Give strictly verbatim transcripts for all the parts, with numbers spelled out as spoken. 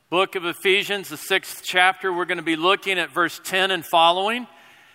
Book of Ephesians, the sixth chapter. We're going to be looking at verse ten and following.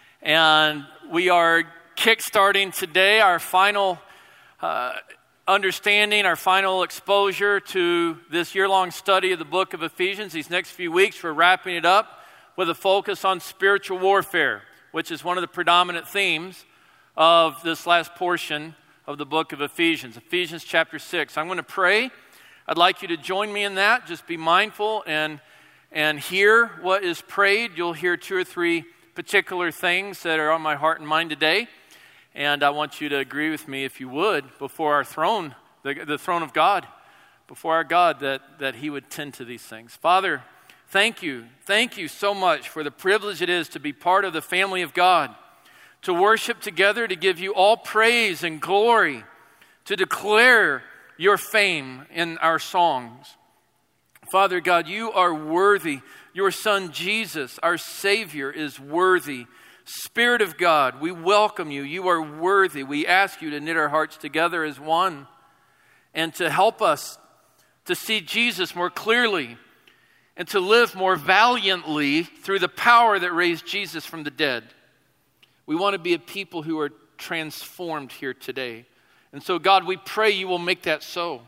And we are kickstarting today our final uh, understanding, our final exposure to this year-long study of the book of Ephesians. These next few weeks, we're wrapping it up with a focus on spiritual warfare, which is one of the predominant themes of this last portion of the book of Ephesians. Ephesians chapter six. I'm going to pray. I'd like you to join me in that. Just be mindful and and hear what is prayed. You'll hear two or three particular things that are on my heart and mind today. And I want you to agree with me, if you would, before our throne, the, the throne of God, before our God, that, that He would tend to these things. Father, thank you. Thank you so much for the privilege it is to be part of the family of God, to worship together, to give you all praise and glory, to declare your fame in our songs. Father God, you are worthy. Your Son Jesus, our Savior, is worthy. Spirit of God, we welcome you. You are worthy. We ask you to knit our hearts together as one and to help us to see Jesus more clearly and to live more valiantly through the power that raised Jesus from the dead. We want to be a people who are transformed here today. And so, God, we pray you will make that so.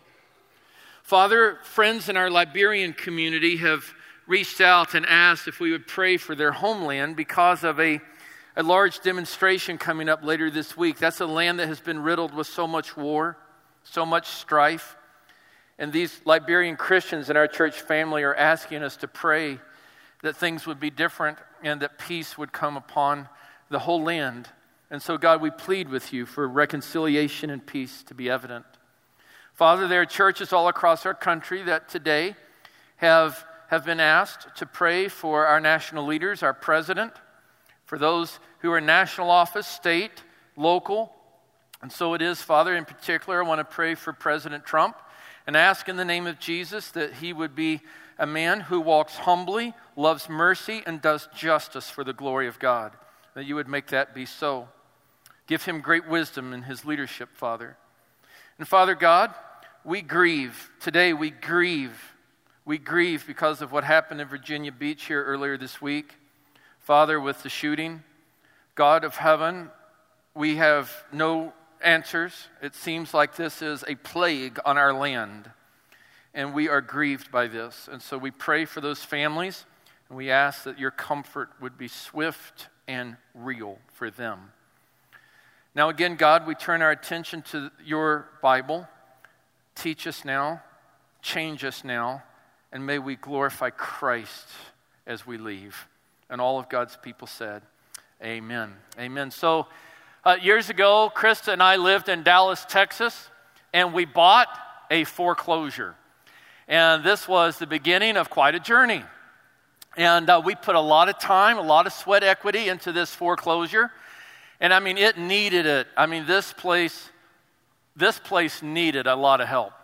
Father, friends in our Liberian community have reached out and asked if we would pray for their homeland because of a, a large demonstration coming up later this week. That's a land that has been riddled with so much war, so much strife. And these Liberian Christians in our church family are asking us to pray that things would be different and that peace would come upon the whole land. And so, God, we plead with you for reconciliation and peace to be evident. Father, there are churches all across our country that today have, have been asked to pray for our national leaders, our president, for those who are in national office, state, local. And so it is, Father, in particular, I want to pray for President Trump and ask in the name of Jesus that he would be a man who walks humbly, loves mercy, and does justice for the glory of God. That you would make that be so. Give him great wisdom in his leadership, Father. And Father God, we grieve. Today we grieve. We grieve because of what happened in Virginia Beach here earlier this week. Father, with the shooting, God of heaven, we have no answers. It seems like this is a plague on our land. And we are grieved by this. And so we pray for those families. And we ask that your comfort would be swift and real for them. Now again, God, we turn our attention to your Bible. Teach us now, change us now, and may we glorify Christ as we leave. And all of God's people said, amen. Amen. So uh, years ago, Krista and I lived in Dallas, Texas, and we bought a foreclosure. And this was the beginning of quite a journey. And uh, we put a lot of time, a lot of sweat equity into this foreclosure. And I mean, it needed it. I mean, this place, this place needed a lot of help.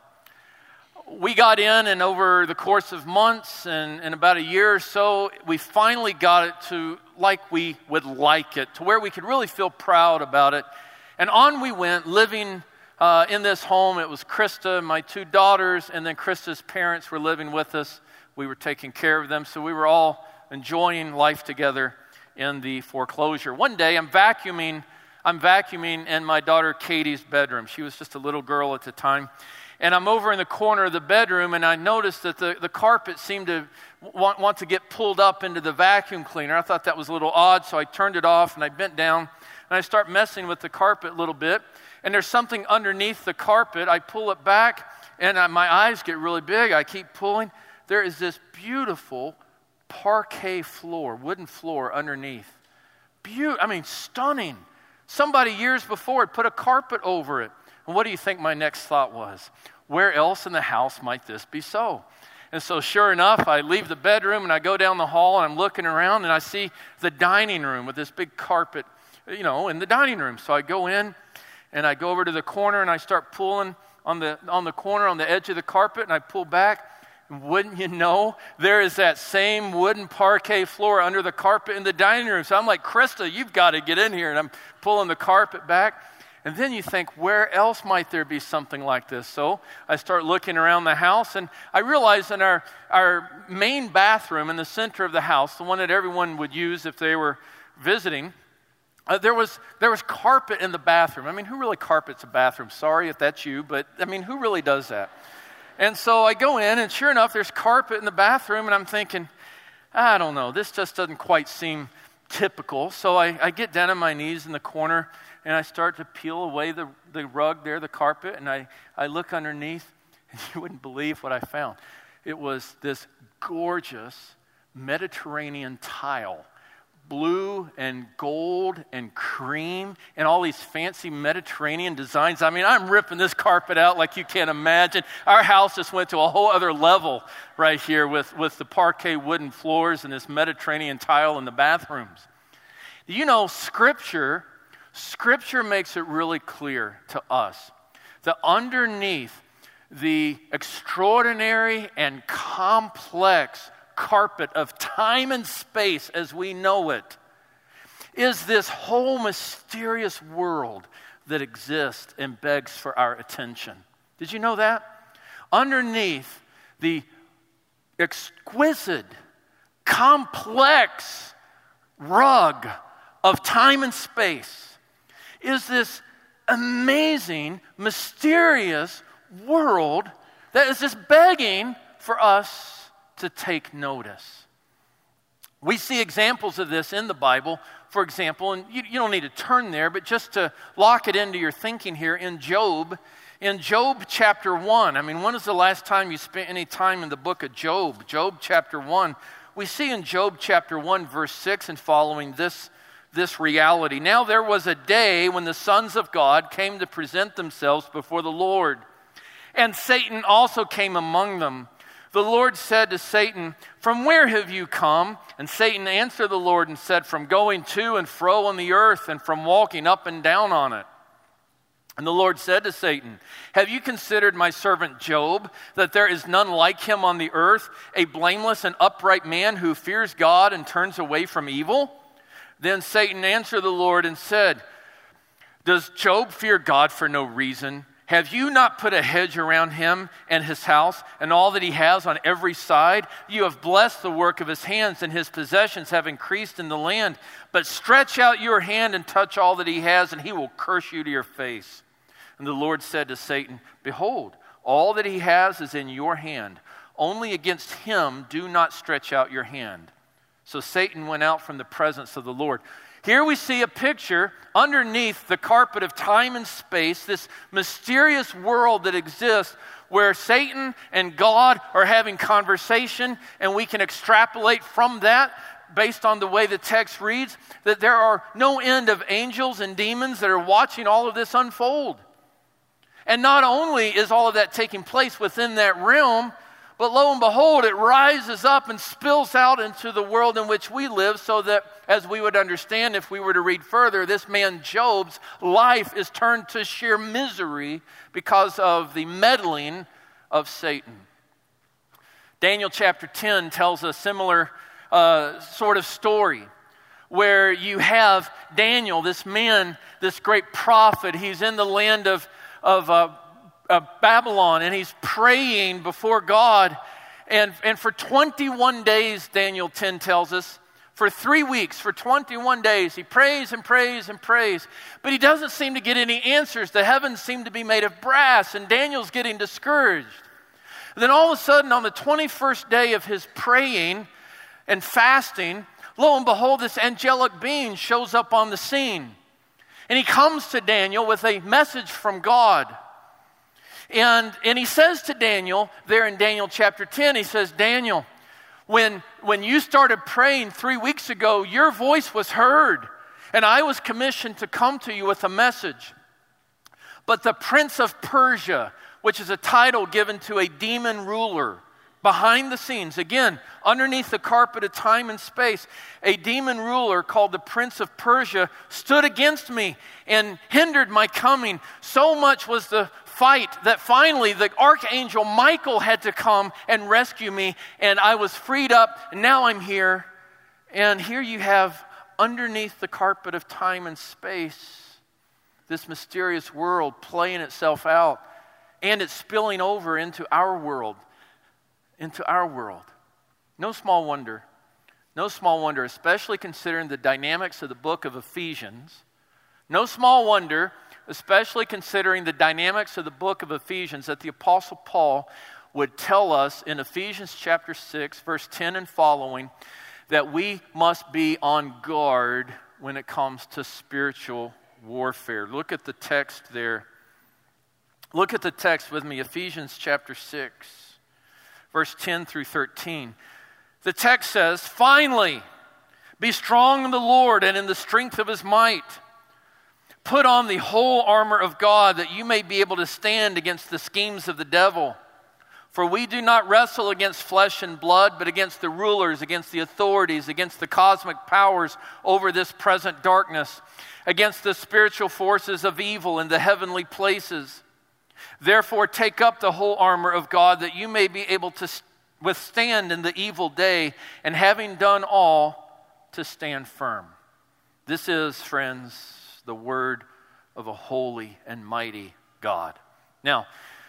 We got in, and over the course of months and, and about a year or so, we finally got it to like we would like it, to where we could really feel proud about it. And on we went, living uh, in this home. It was Krista, my two daughters, and then Krista's parents were living with us. We were taking care of them, so we were all enjoying life together in the foreclosure. One day, I'm vacuuming, I'm vacuuming in my daughter Katie's bedroom. She was just a little girl at the time. And I'm over in the corner of the bedroom, and I noticed that the, the carpet seemed to want, want to get pulled up into the vacuum cleaner. I thought that was a little odd, so I turned it off, and I bent down, and I start messing with the carpet a little bit. And there's something underneath the carpet. I pull it back, and I, my eyes get really big. I keep pulling. There is this beautiful parquet floor, wooden floor underneath. Beautiful, I mean, stunning. Somebody years before had put a carpet over it. And what do you think my next thought was? Where else in the house might this be so? And so sure enough, I leave the bedroom and I go down the hall and I'm looking around and I see the dining room with this big carpet, you know, in the dining room. So I go in and I go over to the corner and I start pulling on the on the corner on the edge of the carpet and I pull back. Wouldn't you know, there is that same wooden parquet floor under the carpet in the dining room. So I'm like, Krista, you've got to get in here. And I'm pulling the carpet back. And then you think, where else might there be something like this? So I start looking around the house, and I realize in our, our main bathroom in the center of the house, the one that everyone would use if they were visiting, uh, there was there was carpet in the bathroom. I mean, who really carpets a bathroom? Sorry if that's you, but I mean, who really does that? And so I go in, and sure enough, there's carpet in the bathroom, and I'm thinking, I don't know, this just doesn't quite seem typical. So I, I get down on my knees in the corner, and I start to peel away the, the rug there, the carpet, and I, I look underneath, and you wouldn't believe what I found. It was this gorgeous Mediterranean tile, blue and gold and cream, and all these fancy Mediterranean designs. I mean, I'm ripping this carpet out like you can't imagine. Our house just went to a whole other level right here with, with the parquet wooden floors and this Mediterranean tile in the bathrooms. You know, Scripture, Scripture makes it really clear to us that underneath the extraordinary and complex carpet of time and space as we know it is this whole mysterious world that exists and begs for our attention. Did you know that? Underneath the exquisite, complex rug of time and space is this amazing, mysterious world that is just begging for us to take notice. We see examples of this in the Bible. For example, and you, you don't need to turn there, but just to lock it into your thinking here, in Job, in Job chapter one, I mean, when is the last time you spent any time in the book of Job? Job chapter one, we see in Job chapter one, verse six and following this, this reality. Now there was a day when the sons of God came to present themselves before the Lord, and Satan also came among them. The Lord said to Satan, "From where have you come?" And Satan answered the Lord and said, "From going to and fro on the earth, and from walking up and down on it." And the Lord said to Satan, "Have you considered my servant Job, that there is none like him on the earth, a blameless and upright man who fears God and turns away from evil?" Then Satan answered the Lord and said, "Does Job fear God for no reason? Have you not put a hedge around him and his house and all that he has on every side? You have blessed the work of his hands, and his possessions have increased in the land. But stretch out your hand and touch all that he has, and he will curse you to your face." And the Lord said to Satan, "Behold, all that he has is in your hand. Only against him do not stretch out your hand." So Satan went out from the presence of the Lord. Here we see a picture underneath the carpet of time and space, this mysterious world that exists where Satan and God are having conversation, and we can extrapolate from that, based on the way the text reads, that there are no end of angels and demons that are watching all of this unfold. And not only is all of that taking place within that realm, but lo and behold, it rises up and spills out into the world in which we live, so that, as we would understand if we were to read further, this man Job's life is turned to sheer misery because of the meddling of Satan. Daniel chapter ten tells a similar uh, sort of story, where you have Daniel, this man, this great prophet. He's in the land of, of uh, Of Babylon, and he's praying before God, and, and for twenty-one days, Daniel ten tells us, for three weeks, for twenty-one days, he prays and prays and prays, but he doesn't seem to get any answers. The heavens seem to be made of brass, and Daniel's getting discouraged. And then all of a sudden, on the twenty-first day of his praying and fasting, lo and behold, this angelic being shows up on the scene, and he comes to Daniel with a message from God. And, and he says to Daniel, there in Daniel chapter ten, he says, "Daniel, when, when you started praying three weeks ago, your voice was heard, and I was commissioned to come to you with a message. But the prince of Persia," which is a title given to a demon ruler, behind the scenes, again, underneath the carpet of time and space, a demon ruler called the Prince of Persia stood against me and hindered my coming. So much was the fight that finally the archangel Michael had to come and rescue me, and I was freed up, and now I'm here. And here you have, underneath the carpet of time and space, this mysterious world playing itself out, and it's spilling over into our world, into our world. No small wonder, no small wonder, especially considering the dynamics of the book of Ephesians. No small wonder, especially considering the dynamics of the book of Ephesians, that the Apostle Paul would tell us in Ephesians chapter six, verse ten and following, that we must be on guard when it comes to spiritual warfare. Look at the text there. Look at the text with me, Ephesians chapter six, verse ten through thirteen. The text says, "Finally, be strong in the Lord and in the strength of his might. Put on the whole armor of God, that you may be able to stand against the schemes of the devil. For we do not wrestle against flesh and blood, but against the rulers, against the authorities, against the cosmic powers over this present darkness, against the spiritual forces of evil in the heavenly places. Therefore, take up the whole armor of God, that you may be able to withstand in the evil day, and having done all, to stand firm." This is, friends, the word of a holy and mighty God. Now,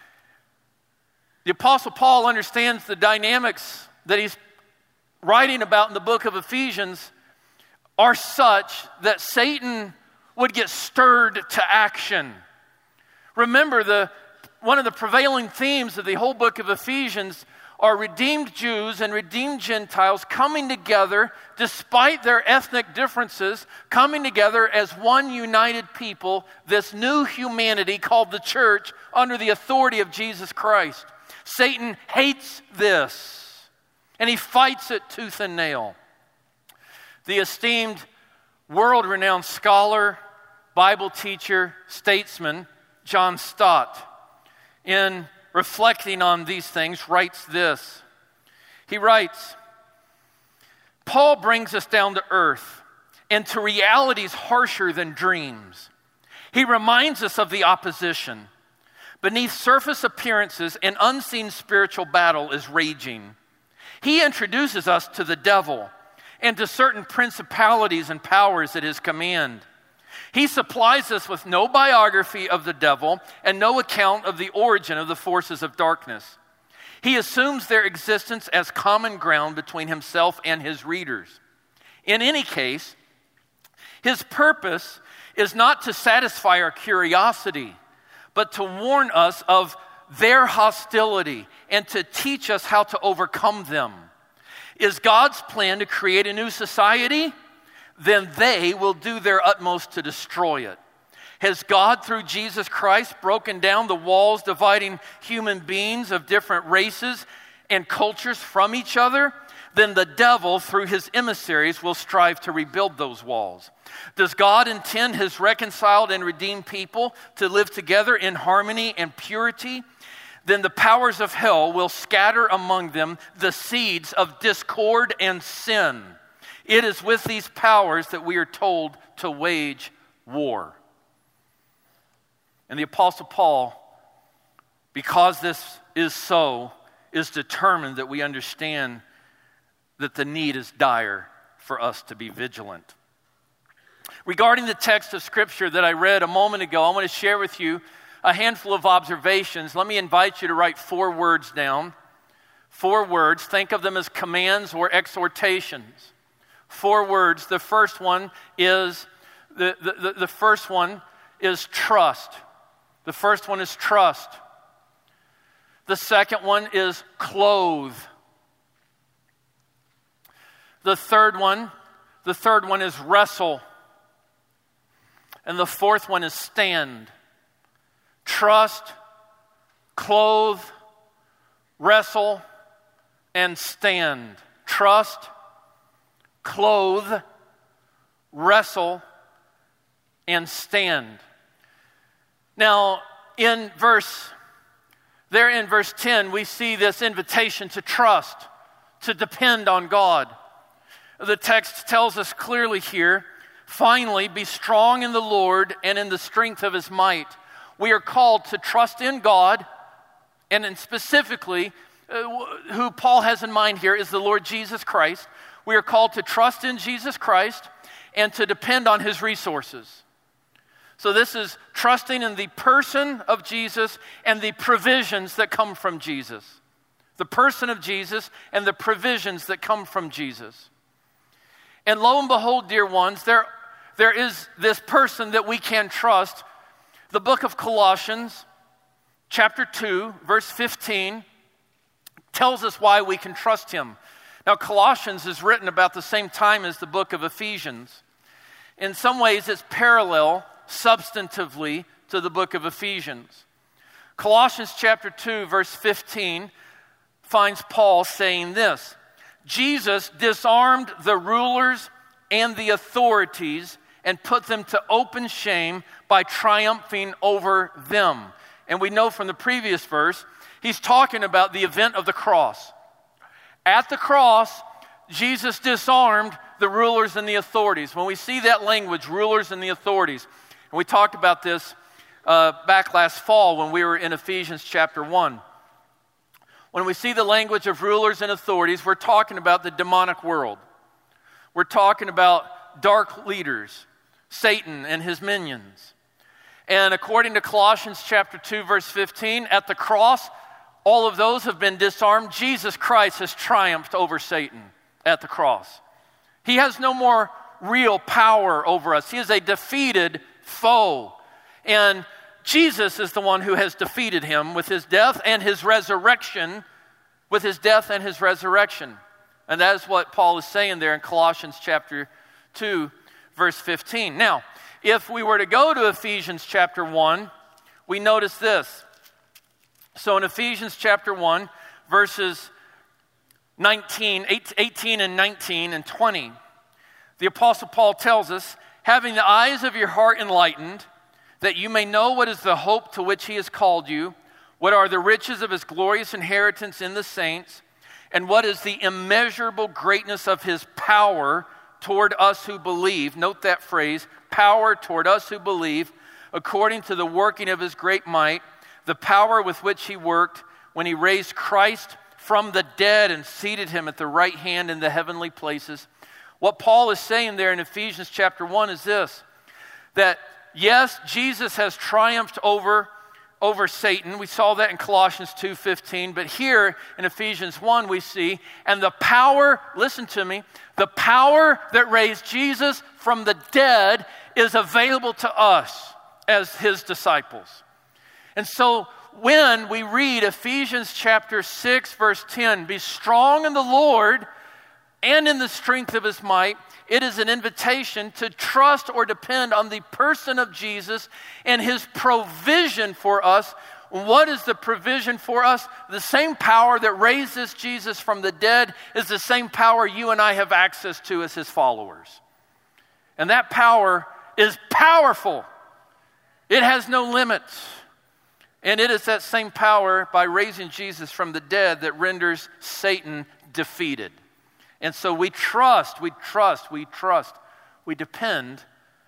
the Apostle Paul understands the dynamics that he's writing about in the book of Ephesians are such that Satan would get stirred to action. Remember, the one of the prevailing themes of the whole book of Ephesians are redeemed Jews and redeemed Gentiles coming together despite their ethnic differences, coming together as one united people, this new humanity called the church under the authority of Jesus Christ. Satan hates this, and he fights it tooth and nail. The esteemed, world-renowned scholar, Bible teacher, statesman, John Stott, in reflecting on these things, writes this. He writes, "Paul brings us down to earth and to realities harsher than dreams. He reminds us of the opposition. Beneath surface appearances, an unseen spiritual battle is raging. He introduces us to the devil and to certain principalities and powers at his command. He supplies us with no biography of the devil and no account of the origin of the forces of darkness. He assumes their existence as common ground between himself and his readers. In any case, his purpose is not to satisfy our curiosity, but to warn us of their hostility and to teach us how to overcome them. Is God's plan to create a new society? Then they will do their utmost to destroy it. Has God, through Jesus Christ, broken down the walls dividing human beings of different races and cultures from each other? Then the devil, through his emissaries, will strive to rebuild those walls. Does God intend his reconciled and redeemed people to live together in harmony and purity? Then the powers of hell will scatter among them the seeds of discord and sin. It is with these powers that we are told to wage war." And the Apostle Paul, because this is so, is determined that we understand that the need is dire for us to be vigilant. Regarding the text of Scripture that I read a moment ago, I want to share with you a handful of observations. Let me invite you to write four words down. Four words. Think of them as commands or exhortations. Four words. The first one is the, the, the first one is trust. The first one is trust. The second one is clothe. The third one, the third one is wrestle. And the fourth one is stand. Trust, clothe, wrestle, and stand. Trust, clothe, wrestle, and stand. Now, in verse, there in verse ten, we see this invitation to trust, to depend on God. The text tells us clearly here, finally, be strong in the Lord and in the strength of his might. We are called to trust in God, and in specifically, uh, who Paul has in mind here is the Lord Jesus Christ. We are called to trust in Jesus Christ and to depend on his resources. So this is trusting in the person of Jesus and the provisions that come from Jesus. The person of Jesus and the provisions that come from Jesus. And lo and behold, dear ones, there, there is this person that we can trust. The book of Colossians, chapter two, verse fifteen, tells us why we can trust him. Now, Colossians is written about the same time as the book of Ephesians. In some ways, it's parallel substantively to the book of Ephesians. Colossians chapter two, verse fifteen, finds Paul saying this: Jesus disarmed the rulers and the authorities and put them to open shame by triumphing over them. And we know from the previous verse, he's talking about the event of the cross. At the cross, Jesus disarmed the rulers and the authorities. When we see that language, rulers and the authorities, and we talked about this uh, back last fall when we were in Ephesians chapter one. When we see the language of rulers and authorities, we're talking about the demonic world. We're talking about dark leaders, Satan and his minions. And according to Colossians chapter two, verse fifteen, at the cross, all of those have been disarmed. Jesus Christ has triumphed over Satan at the cross. He has no more real power over us. He is a defeated foe. And Jesus is the one who has defeated him with his death and his resurrection, with his death and his resurrection. And that is what Paul is saying there in Colossians chapter two, verse fifteen. Now, if we were to go to Ephesians chapter one, we notice this. So in Ephesians chapter one, verses nineteen, eighteen and nineteen and twenty, the Apostle Paul tells us, having the eyes of your heart enlightened, that you may know what is the hope to which he has called you, what are the riches of his glorious inheritance in the saints, and what is the immeasurable greatness of his power toward us who believe. Note that phrase, power toward us who believe, according to the working of his great might, the power with which he worked when he raised Christ from the dead and seated him at the right hand in the heavenly places. What Paul is saying there in Ephesians chapter one is this, that yes, Jesus has triumphed over, over Satan. We saw that in Colossians two fifteen. But here in Ephesians one we see, and the power, listen to me, the power that raised Jesus from the dead is available to us as his disciples. And so when we read Ephesians chapter six, verse ten, be strong in the Lord and in the strength of his might, it is an invitation to trust or depend on the person of Jesus and his provision for us. What is the provision for us? The same power that raises Jesus from the dead is the same power you and I have access to as his followers. And that power is powerful. It has no limits. And it is that same power by raising Jesus from the dead that renders Satan defeated. And so we trust, we trust, we trust, we depend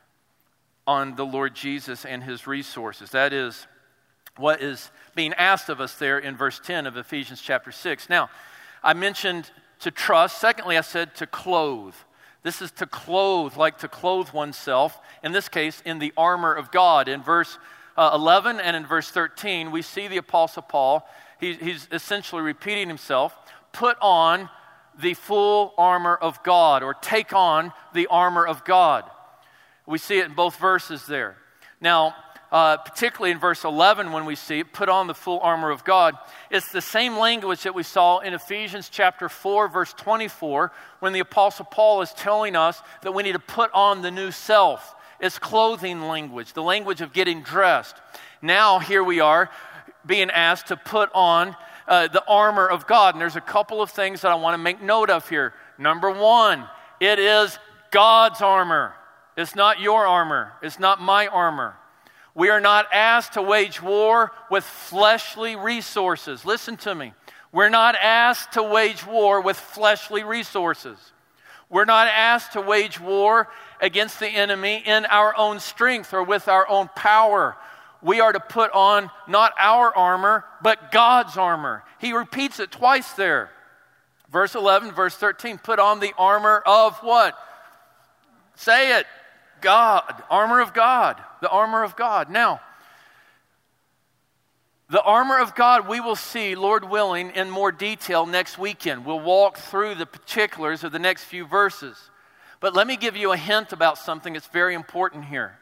on the Lord Jesus and his resources. That is what is being asked of us there in verse ten of Ephesians chapter six. Now, I mentioned to trust. Secondly, I said to clothe. This is to clothe, like to clothe oneself. In this case, in the armor of God. In verse uh, eleven and in verse thirteen, we see the Apostle Paul. He, he's essentially repeating himself. Put on the full armor of God, or take on the armor of God. We see it in both verses there. Now, uh, particularly in verse eleven, when we see it, put on the full armor of God, it's the same language that we saw in Ephesians chapter four, verse twenty-four, when the Apostle Paul is telling us that we need to put on the new self. It's clothing language, the language of getting dressed. Now, here we are being asked to put on Uh, the armor of God. And there's a couple of things that I want to make note of here. Number one, it is God's armor. It's not your armor. It's not my armor. We are not asked to wage war with fleshly resources. Listen to me. We're not asked to wage war with fleshly resources. We're not asked to wage war against the enemy in our own strength or with our own power. We are to put on not our armor, but God's armor. He repeats it twice there. Verse eleven, verse thirteen, put on the armor of what? Say it. God, armor of God, the armor of God. Now, the armor of God we will see, Lord willing, in more detail next weekend. We'll walk through the particulars of the next few verses. But let me give you a hint about something that's very important here.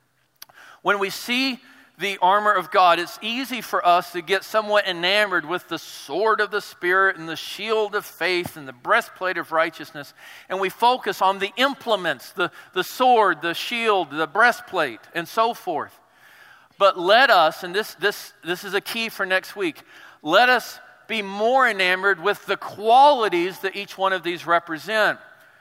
When we see the armor of God, it's easy for us to get somewhat enamored with the sword of the Spirit and the shield of faith and the breastplate of righteousness. And we focus on the implements, the, the sword, the shield, the breastplate, and so forth. But let us, and this, this, this is a key for next week, let us be more enamored with the qualities that each one of these represent.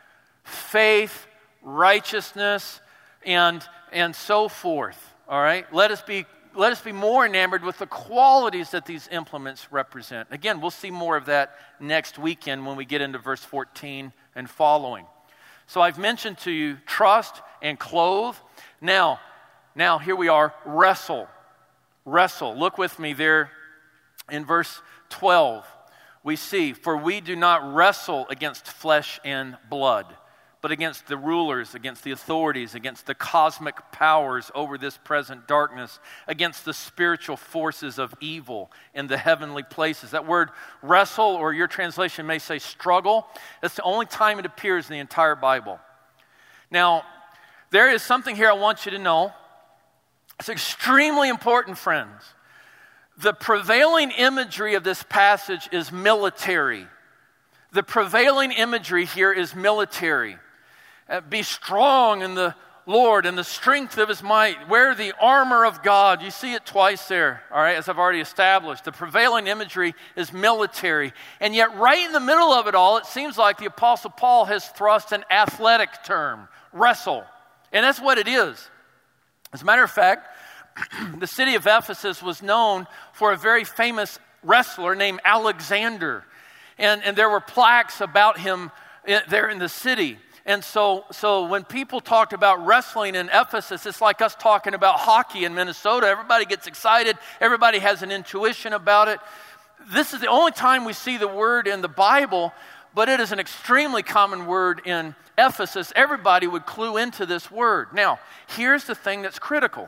Faith, righteousness, and, and so forth. All right? Let us be let us be more enamored with the qualities that these implements represent. Again, we'll see more of that next weekend when we get into verse fourteen and following. So I've mentioned to you trust and clothe. Now, now here we are, wrestle. Wrestle. Look with me there in verse twelve. We see, for we do not wrestle against flesh and blood, but against the rulers, against the authorities, against the cosmic powers over this present darkness, against the spiritual forces of evil in the heavenly places. That word wrestle, or your translation may say struggle, that's the only time it appears in the entire Bible. Now, there is something here I want you to know. It's extremely important, friends. The prevailing imagery of this passage is military. The prevailing imagery here is military. Uh, be strong in the Lord and the strength of His might. Wear the armor of God. You see it twice there, all right, as I've already established. The prevailing imagery is military. And yet right in the middle of it all, it seems like the Apostle Paul has thrust an athletic term, wrestle. And that's what it is. As a matter of fact, the city of Ephesus was known for a very famous wrestler named Alexander. And, and there were plaques about him in, there in the city. And so, so when people talked about wrestling in Ephesus, it's like us talking about hockey in Minnesota. Everybody gets excited. Everybody has an intuition about it. This is the only time we see the word in the Bible, but it is an extremely common word in Ephesus. Everybody would clue into this word. Now, here's the thing that's critical.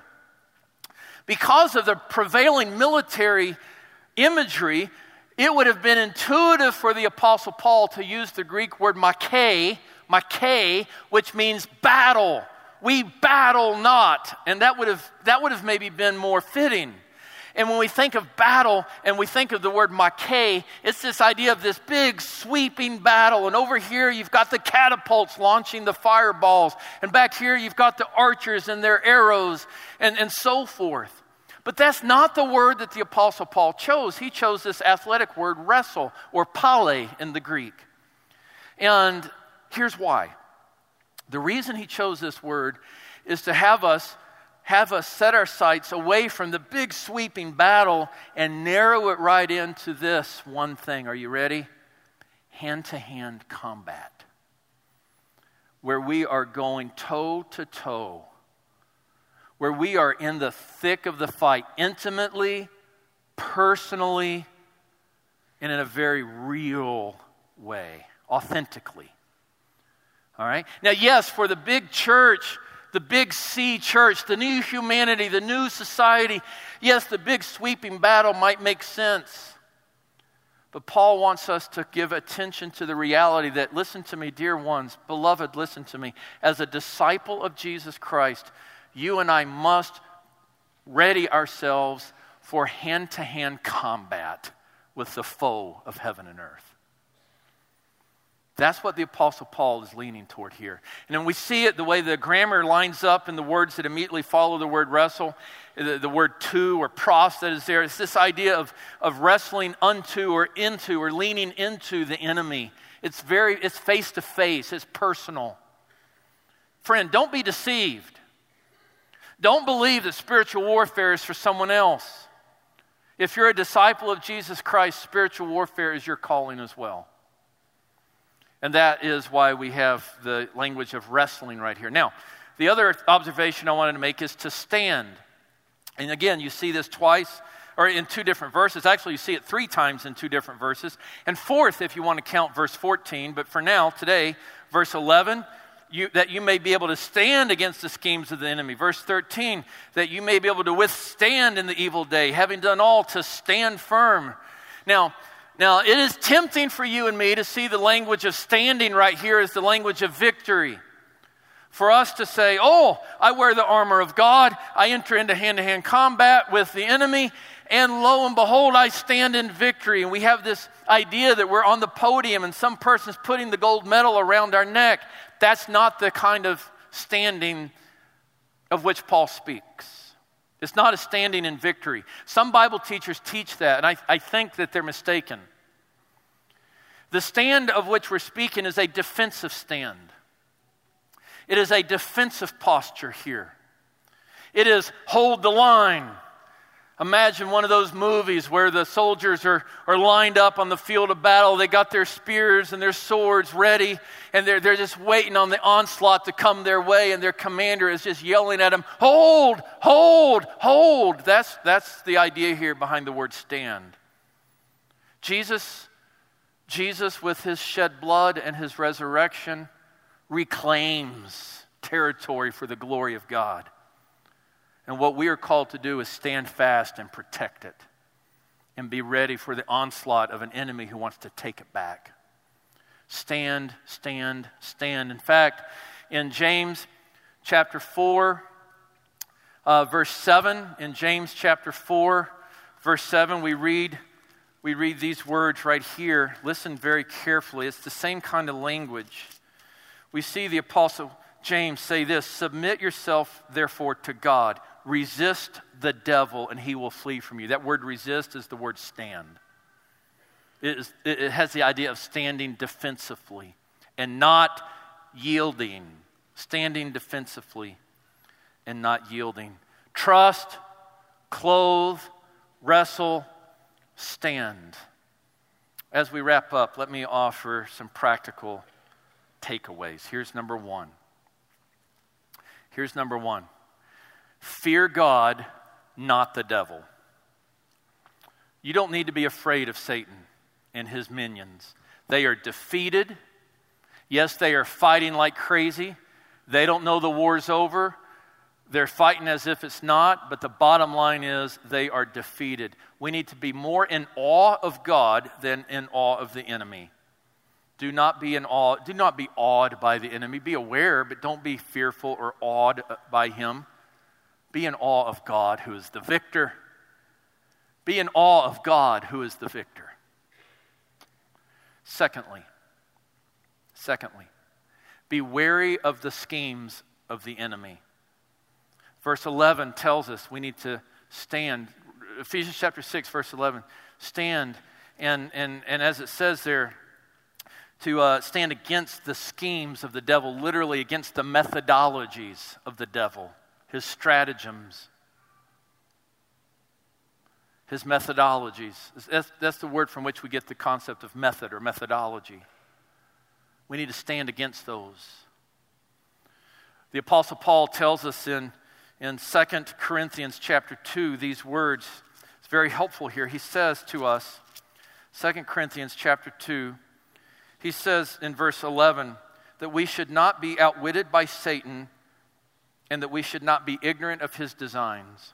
Because of the prevailing military imagery, it would have been intuitive for the Apostle Paul to use the Greek word makai, makai, which means battle. We battle not. And that would have that would have maybe been more fitting. And when we think of battle and we think of the word makai, it's this idea of this big sweeping battle. And over here you've got the catapults launching the fireballs. And back here you've got the archers and their arrows and, and so forth. But that's not the word that the Apostle Paul chose. He chose this athletic word, wrestle, or pale in the Greek. And here's why. The reason he chose this word is to have us have us set our sights away from the big sweeping battle and narrow it right into this one thing. Are you ready? Hand-to-hand combat. Where we are going toe-to-toe. Where we are in the thick of the fight, intimately, personally, and in a very real way, authentically. All right? Now, yes, for the big church, the big C church, the new humanity, the new society, yes, the big sweeping battle might make sense. But Paul wants us to give attention to the reality that, listen to me, dear ones, beloved, listen to me. As a disciple of Jesus Christ, you and I must ready ourselves for hand-to-hand combat with the foe of heaven and earth. That's what the Apostle Paul is leaning toward here. And then we see it the way the grammar lines up in the words that immediately follow the word wrestle, the, the word to or pros that is there. It's this idea of, of wrestling unto or into or leaning into the enemy. It's very, it's face-to-face, it's personal. Friend, don't be deceived. Don't believe that spiritual warfare is for someone else. If you're a disciple of Jesus Christ, spiritual warfare is your calling as well. And that is why we have the language of wrestling right here. Now, the other observation I wanted to make is to stand. And again, you see this twice, or in two different verses. Actually, you see it three times in two different verses. And fourth, if you want to count verse fourteen. But for now, today, verse eleven, you, that you may be able to stand against the schemes of the enemy. Verse thirteen, that you may be able to withstand in the evil day, having done all to stand firm. Now, now it is tempting for you and me to see the language of standing right here as the language of victory. For us to say, oh, I wear the armor of God, I enter into hand-to-hand combat with the enemy, and lo and behold, I stand in victory. And we have this idea that we're on the podium and some person's putting the gold medal around our neck. That's not the kind of standing of which Paul speaks. It's not a standing in victory. Some Bible teachers teach that, and I, I think that they're mistaken. The stand of which we're speaking is a defensive stand. It is a defensive posture here. It is hold the line. Imagine one of those movies where the soldiers are, are lined up on the field of battle. They got their spears and their swords ready, and they're, they're just waiting on the onslaught to come their way, and their commander is just yelling at them, hold, hold, hold. That's, that's the idea here behind the word stand. Jesus, Jesus with his shed blood and his resurrection reclaims territory for the glory of God. And what we are called to do is stand fast and protect it and be ready for the onslaught of an enemy who wants to take it back. Stand, stand, stand. In fact, in James chapter four, uh, verse seven, in James chapter four, verse seven, we read, we read these words right here. Listen very carefully. It's the same kind of language. We see the Apostle James say this, submit yourself therefore to God. Resist the devil and he will flee from you. That word resist is the word stand. It, is, it has the idea of standing defensively and not yielding. Standing defensively and not yielding. Trust, clothe, wrestle, stand. As we wrap up, let me offer some practical takeaways. Here's number one. Here's number one. Fear God, not the devil. You don't need to be afraid of Satan and his minions. They are defeated. Yes, they are fighting like crazy. They don't know the war's over. They're fighting as if it's not, but the bottom line is they are defeated. We need to be more in awe of God than in awe of the enemy. Do not be in awe, do not be awed by the enemy. Be aware, but don't be fearful or awed by him. Be in awe of God who is the victor. Be in awe of God who is the victor. Secondly, secondly, be wary of the schemes of the enemy. Verse eleven tells us we need to stand. Ephesians chapter six, verse eleven. Stand, and, and, and as it says there, to uh, stand against the schemes of the devil, literally against the methodologies of the devil, his stratagems, his methodologies. That's, that's the word from which we get the concept of method or methodology. We need to stand against those. The Apostle Paul tells us in, in Second Corinthians chapter two these words. It's very helpful here. He says to us, Second Corinthians chapter two, he says in verse eleven that we should not be outwitted by Satan and that we should not be ignorant of his designs.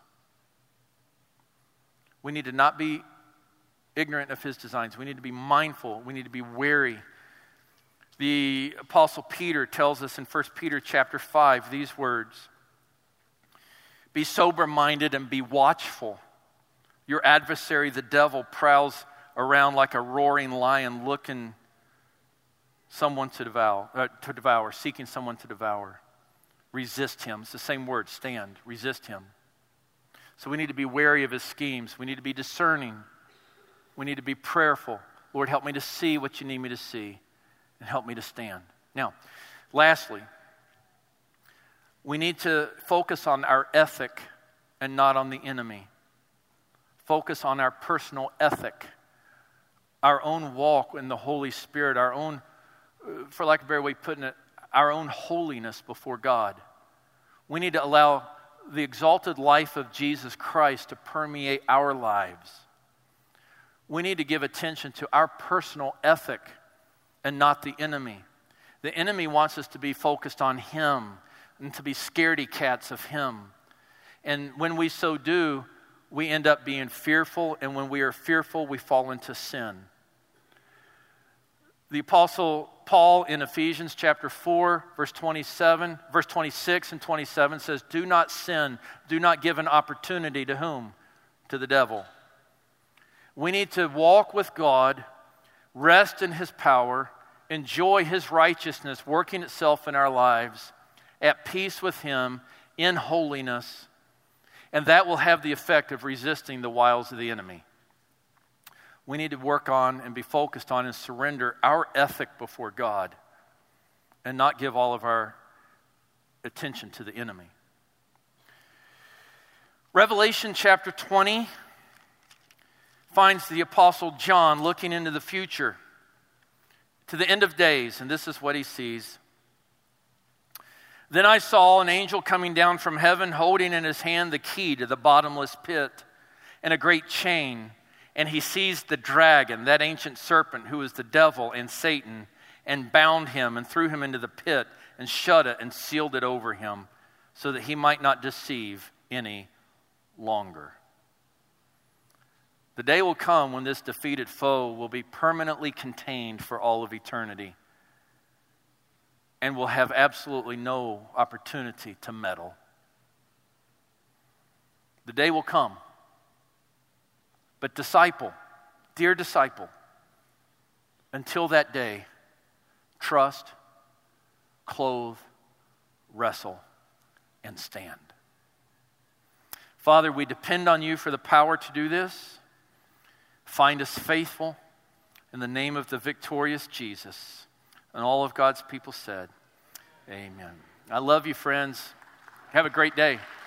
We need to not be ignorant of his designs. We need to be mindful. We need to be wary. The Apostle Peter tells us in First Peter chapter five these words. Be sober-minded and be watchful. Your adversary, the devil, prowls around like a roaring lion looking someone to devour, uh, to devour, seeking someone to devour. Resist him. It's the same word, stand. Resist him. So we need to be wary of his schemes. We need to be discerning. We need to be prayerful. Lord, help me to see what you need me to see and help me to stand. Now, lastly, we need to focus on our ethic and not on the enemy. Focus on our personal ethic, our own walk in the Holy Spirit, our own, for lack of a better way of putting it, our own holiness before God. We need to allow the exalted life of Jesus Christ to permeate our lives. We need to give attention to our personal ethic and not the enemy. The enemy wants us to be focused on him and to be scaredy cats of him. And when we so do, we end up being fearful, and when we are fearful, we fall into sin. The Apostle Paul in Ephesians chapter four, verse twenty-seven, verse twenty-six and twenty-seven says, "Do not sin, do not give an opportunity to whom? To the devil." We need to walk with God, rest in his power, enjoy his righteousness working itself in our lives, at peace with him, in holiness, and that will have the effect of resisting the wiles of the enemy. We need to work on and be focused on and surrender our ethic before God and not give all of our attention to the enemy. Revelation chapter twenty finds the Apostle John looking into the future, to the end of days, and this is what he sees. "Then I saw an angel coming down from heaven, holding in his hand the key to the bottomless pit and a great chain. And he seized the dragon, that ancient serpent who is the devil and Satan, and bound him and threw him into the pit and shut it and sealed it over him, so that he might not deceive any longer." The day will come when this defeated foe will be permanently contained for all of eternity and will have absolutely no opportunity to meddle. The day will come. But disciple, dear disciple, until that day, trust, clothe, wrestle, and stand. Father, we depend on you for the power to do this. Find us faithful in the name of the victorious Jesus. And all of God's people said, amen. I love you, friends. Have a great day.